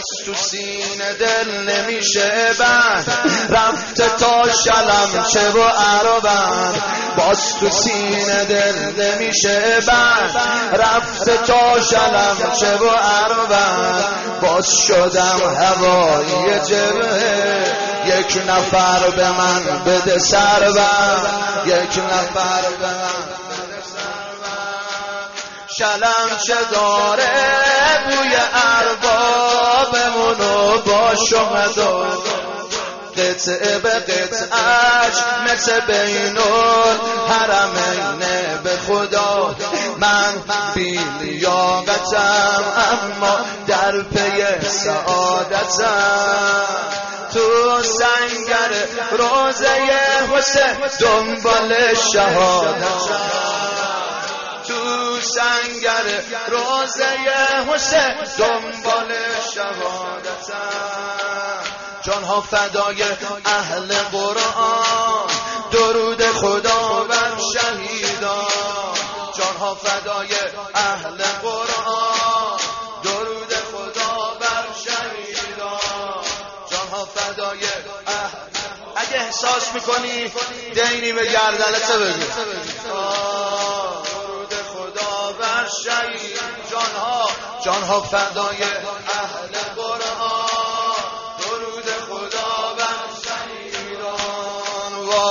تو سینه دل نمیشه بند، رفته تا شلم چه و عربند. باز تو سینه دل نمیشه بند، رفته تا شلم چه و عربند. باز شدم هوایی جبهه، یک نفر به من بده سربند، یک نفر به من بده سربند. شلم چه داره بوی اربابمونو با شما قطعه به قطعش مثل بین الحرمین. به خدا من بی لیاقتم اما در پی سعادتم. تو سنگر روزه حسین دنبال شهادتم، تو سنگر روزه حسین دنبال شهادتم. جانها فدای اهل قرآن، درود خدا بر شهیدان. جانها فدای اهل قرآن، درود خدا بر شهیدان. جانها فدای اهل. اگه احساس میکنی دینی به گردنت بگو درود خدا بر شهید. جانها فدای اهل قرآن، درود خدا بر شهیدان.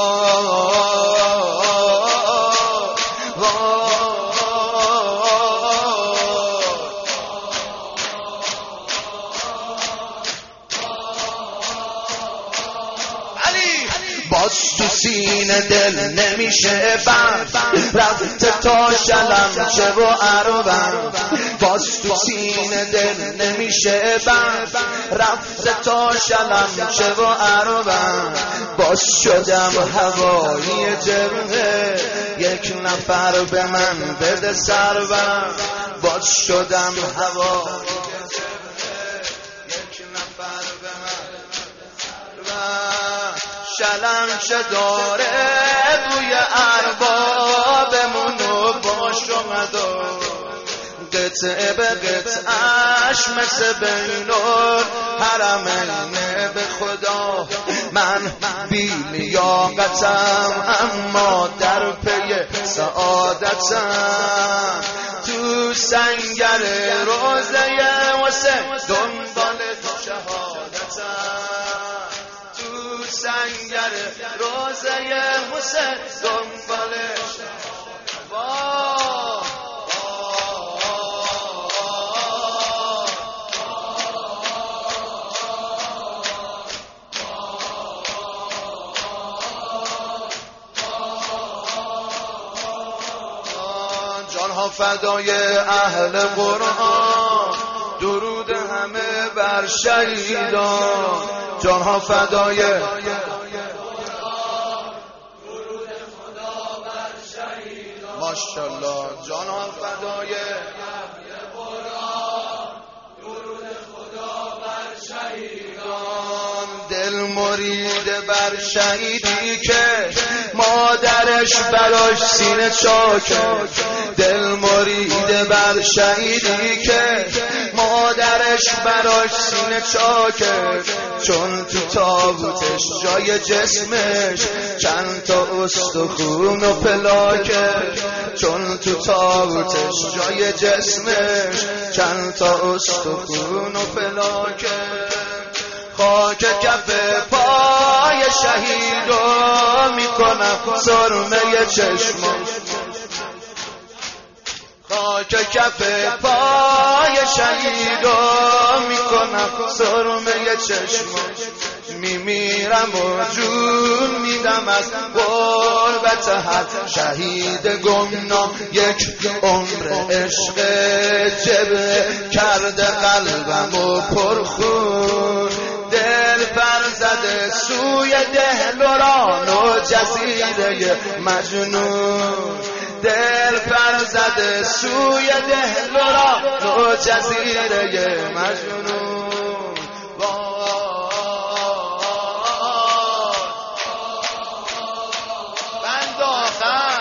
باز تو سینه دل نمیشه بند، رفته تا شلم چه و عربند. باز تو سینه دل نمیشه بند، رفته تا شلم چه و عربند. باز شدم هوایی جبهه، یک نفر به من بده سربند. باز شدم هوایی جبهه، یک نفر به من بده سربند. شلم چه داره بوی اربابمونو با شما قطعه به قطعش مثل بین الحرمین. به خدا من بی لیاقتم اما در پی سعادتم. تو سنگر روزه حسین دنبال شهادتم، سنگر روزه حسین دنبال جانها فدای اهل قرآن، درود همه بر شهیدان. جانها فدای درود خدا بر شهیدان. ماشاءالله. جانها فدای قرآن، درود خدا بر شهیدان. دل مرید بر شهیدی که مادرش براش سینه چاکه. دل مرید بر شهیدی که مادرش براش سینه چاکه. چون تو تابوتش جای جسمش چند تا استخون و پلاکه. چون تو تابوتش جای جسمش چند تا استخون و پلاکه. خاک کف پای شهیدو میکنم سرمه چشمش. خاک کف پای شهیدو میکنم سرمه چشمش. میمیرم و جون میدم از غربت هر شهید گمنام. یک عمر عشق جبه کرده قلبم و پرخون. دل پر زده سوی دهلوران و جزیره مجنون. دل پر زده سوی دهلوران و جزیره مجنون. بند آخر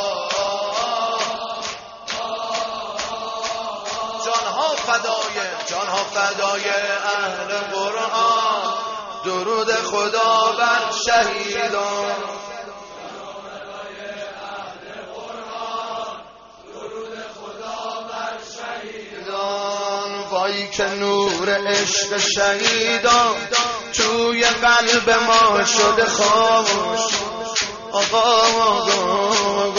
جانها فدای جانها فدای اهل قرآن، درود خدا بر شهیدان. وای که نور عشق شهیدان توی قلب ما شده خاموش. آقا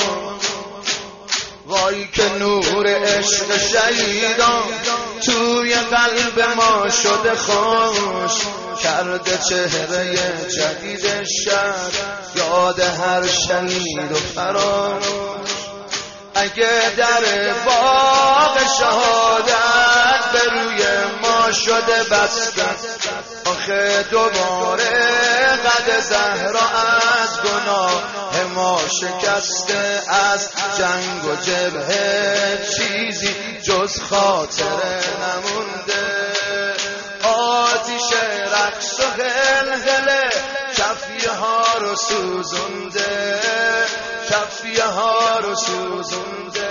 وای که نور عشق شهیدان توی قلب ما شده خاموش. کرده چهره جدید شهر یاد هر شهید و فراموش. اگه در باغ شهادت به روی ما شده بسته، آخه دوباره قد زهرا از گناه ما شکسته. از جنگ و جبهه چیزی جز خاطره نمونده. آتیش رقص و هلهله کفیه ها رو سوزونده، کفیه ها رو سوزونده.